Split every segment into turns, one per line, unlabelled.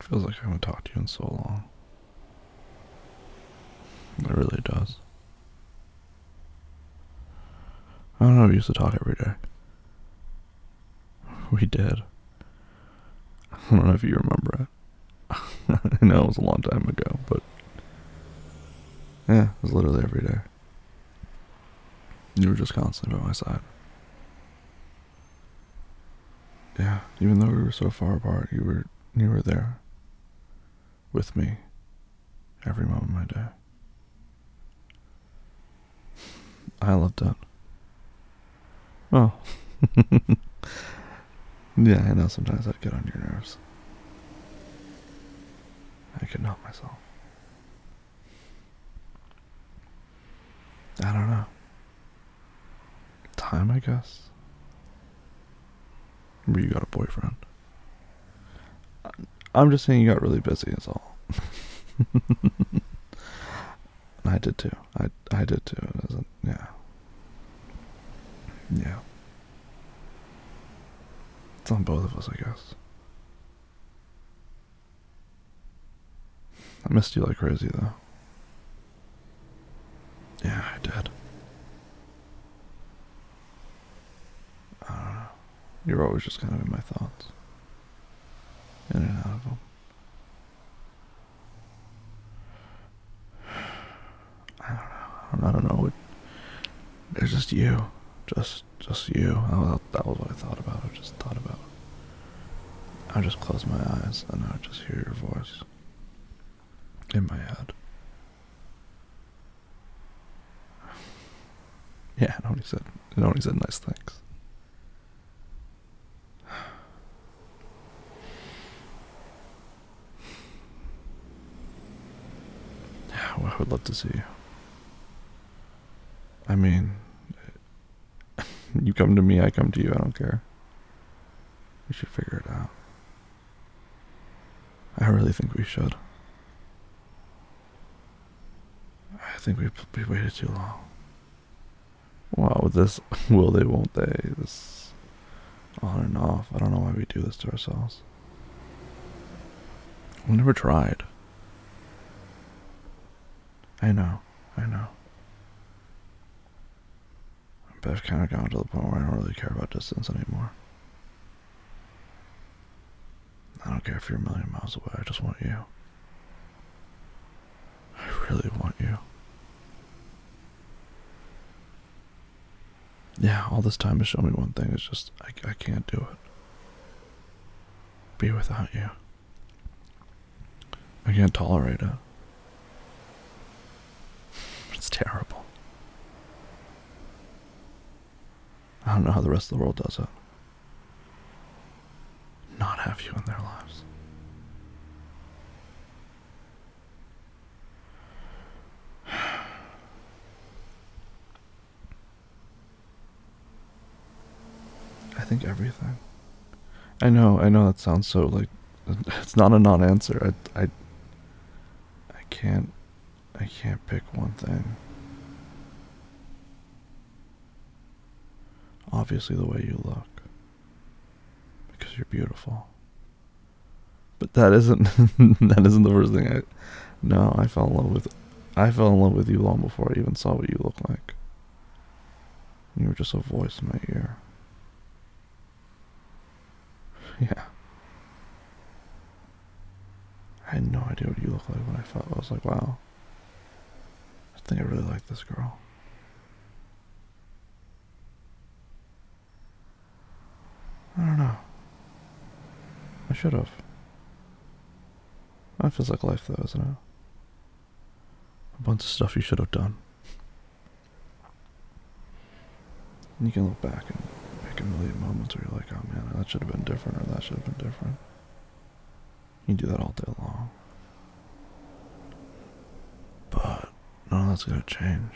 Feels like I haven't talked to you in so long. It really does. I don't know, we used to talk every day. We did. I don't know if you remember it. I know it was a long time ago, but yeah, it was literally every day. You were just constantly by my side. Yeah, even though we were so far apart, you were there with me every moment of my day. I loved it. Oh. Yeah, I know sometimes I'd get on your nerves. I couldn't help myself. I don't know. Time, I guess. But you got a boyfriend. I'm just saying you got really busy, is all. I did too. I did too. It doesn't, yeah. Yeah. It's on both of us, I guess. I missed you like crazy, though. Yeah, I did. I don't know. You're always just kind of in my thoughts. In and out of them. I don't know. It's just you. Just you. That was what I thought about. I just thought about. I just close my eyes and I just hear your voice in my head. Yeah, it only said nice things. Yeah, well, I would love to see you. I mean, you come to me, I come to you, I don't care. We should figure it out. I really think we should. I think we waited too long. Wow, with this will they, won't they, this on and off, I don't know why we do this to ourselves. We never tried. I know, I know. But I've kind of gotten to the point where I don't really care about distance anymore. I don't care if you're a million miles away, I just want you. I really want you. Yeah, all this time has shown me one thing, it's just, I can't do it. Be without you. I can't tolerate it. It's terrible. I don't know how the rest of the world does it. Not have you in their lives. I think everything. I know that sounds so like it's not a non-answer. I can't I can't pick one thing. Obviously the way you look because you're beautiful. But that isn't that isn't the first thing I no, I fell in love with you long before I even saw what you look like. You were just a voice in my ear. Yeah. I had no idea what you looked like when I felt. I was like, wow, I think I really like this girl. I don't know. I should have. That feels like life, though, isn't it? A bunch of stuff you should have done. And you can look back and pick a million moments where you're like, oh man, that should have been different, or that should have been different. You can do that all day long. But none of that's gonna change.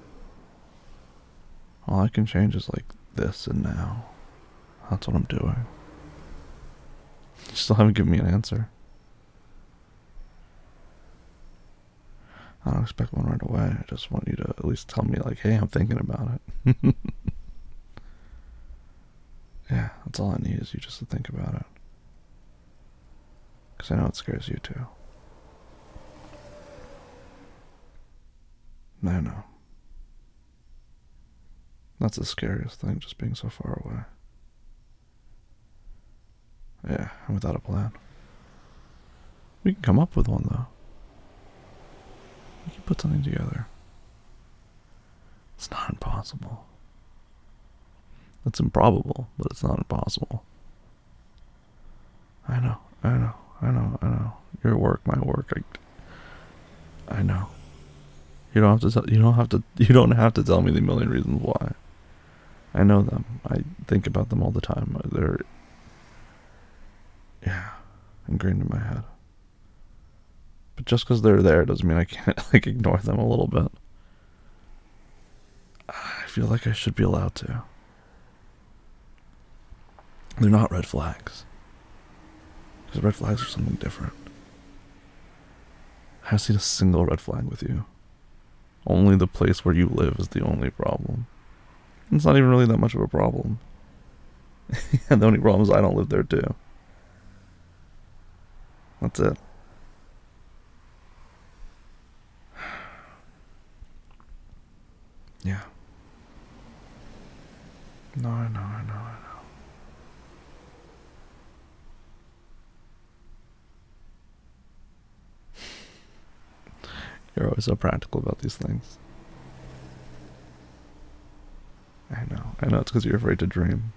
All I can change is like this and now. That's what I'm doing. You still haven't given me an answer. I don't expect one right away. I just want you to at least tell me, like, hey, I'm thinking about it. Yeah, that's all I need is you just to think about it. Because I know it scares you too. I know. That's the scariest thing, just being so far away. Yeah, and without a plan. We can come up with one, though. We can put something together. It's not impossible. It's improbable, but it's not impossible. I know. Your work, my work. I know. You don't have to. You don't have to tell me the million reasons why. I know them. I think about them all the time. They're, yeah, ingrained in my head. But just because they're there doesn't mean I can't ignore them a little bit. I feel like I should be allowed to. They're not red flags. Because red flags are something different. I haven't seen a single red flag with you. Only the place where you live is the only problem. It's not even really that much of a problem. And the only problem is I don't live there too. That's it. Yeah. No, I know. You're always so practical about these things. I know it's because you're afraid to dream.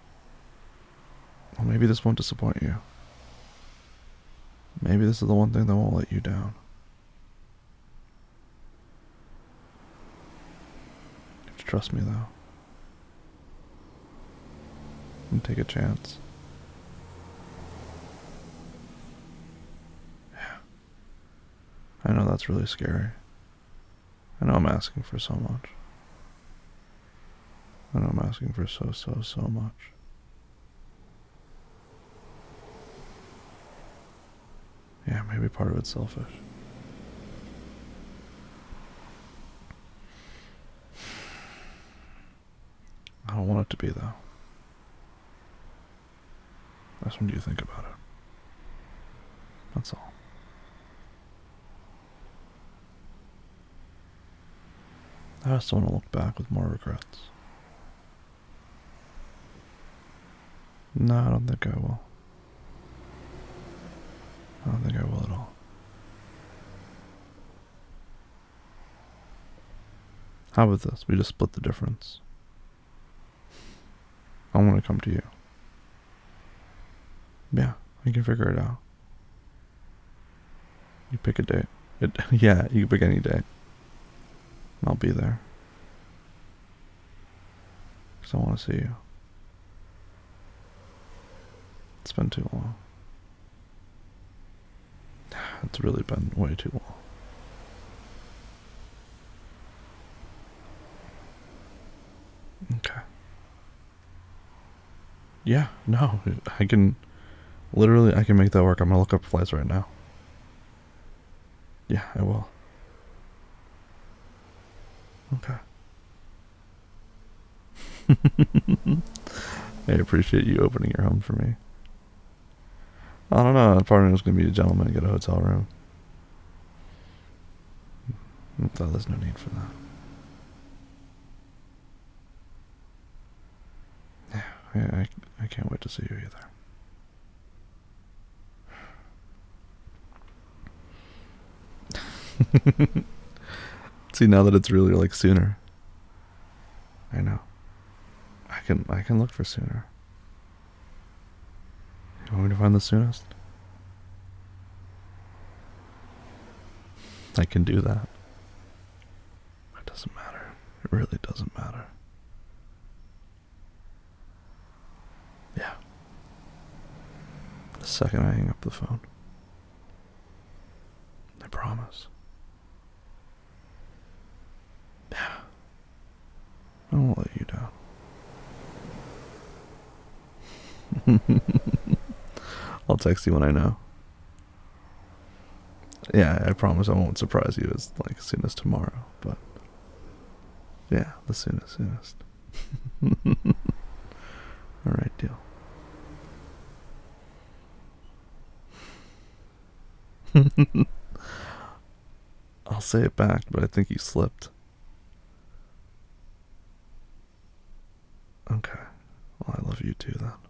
Well, maybe this won't disappoint you. Maybe this is the one thing that won't let you down. You have to trust me, though. And take a chance. Yeah. I know that's really scary. I know I'm asking for so much. I know I'm asking for so much. Yeah, maybe part of it's selfish. I don't want it to be, though. That's when you think about it. That's all. I just don't want to look back with more regrets. No, I don't think I will. I don't think I will at all. How about this? We just split the difference. I want to come to you. Yeah, we can figure it out. You pick a date. Yeah, you can pick any date. I'll be there. Because I want to see you. It's been too long. It's really been way too long. Okay. Yeah, no, I can make that work. I'm gonna look up flights right now. Yeah, I will. Okay. I appreciate you opening your home for me. I don't know. Part of me was going to be a gentleman and get a hotel room. So there's no need for that. Yeah, I can't wait to see you either. See, now that it's really like sooner. I know. I can look for sooner. You want me to find the soonest? I can do that. It doesn't matter. It really doesn't matter. Yeah. The second I hang up the phone. I promise. Yeah. I won't let you down. I'll text you when I know. Yeah, I promise I won't surprise you as soon as tomorrow, but yeah, the soonest. Alright, deal. I'll say it back, but I think you slipped. Okay. Well, I love you too then.